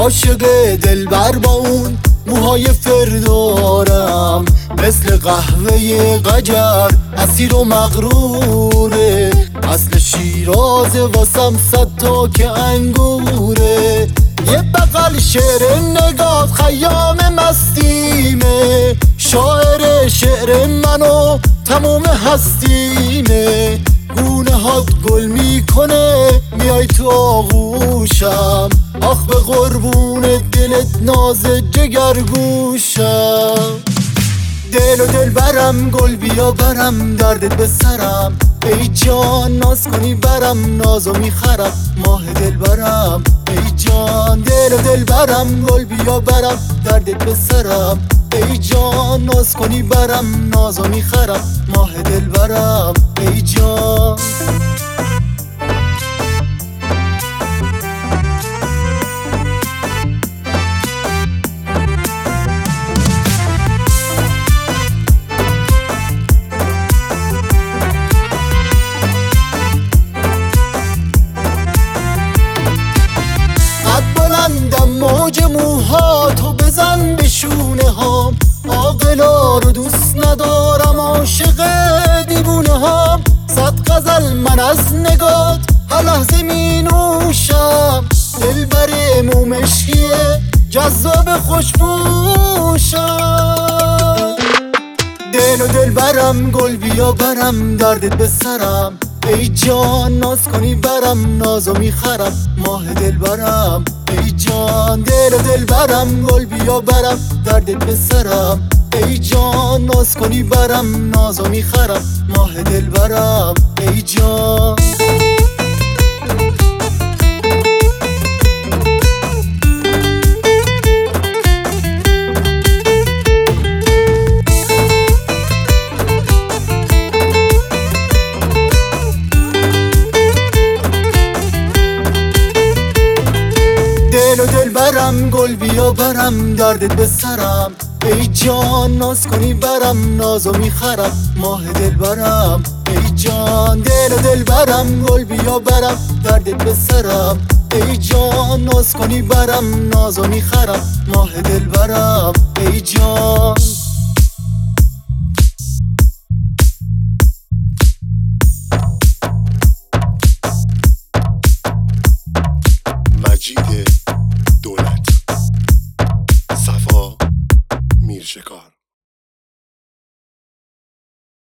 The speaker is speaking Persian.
عاشق دلبر با اون موهای فردارم، مثل قهوه قجر اسیر و مغروره. اصل شیرازه واسم 100 تا که انگوره. یه بغل شعر نگاه خیام مستیمه، شاعر شعر منو تموم هستیمه. گونه هات گل میکنه میای تو آغوشم، آخ به قربون دلت ناز جگرگوشم. دل و دل برم گل بیا برم دردت به سرم، ای جان ناز کنی برم نازو میخرم ماه دل برم. ای جان دل و دل برم گل بیا برم دردت به سرم، ای جان ناز کنی برم نازو میخرم ماه دل برم. ای جان موج موهاتو بزن به شونه هام، عاقلا رو دوست ندارم عاشق دیوونه هام. 100 غزل من از نگات هر لحظه می نوشم، دلبر مومشکیه جذاب خوشبوشم. دل و دل برم گل بیا برم دردت به سرم، ای جان ناز کنی برم نازو میخرم ماه دل برم. ای جان دل و دل برم گل بیا برم دردت به سرم، ای جان ناز کنی برم نازو میخرم ماه دل برم. ای جان دل و دل برم گل بیا برم دردت به سرم، ای جان ناز کنی برم نازو میخرم ماه دل برم. ای جان دل و دل برم گل بیا برم دردت به سرم، ای جان ناز کنی برم نازو میخرم ماه دل برم. ای جان مجید دولت، صفا میرشکار.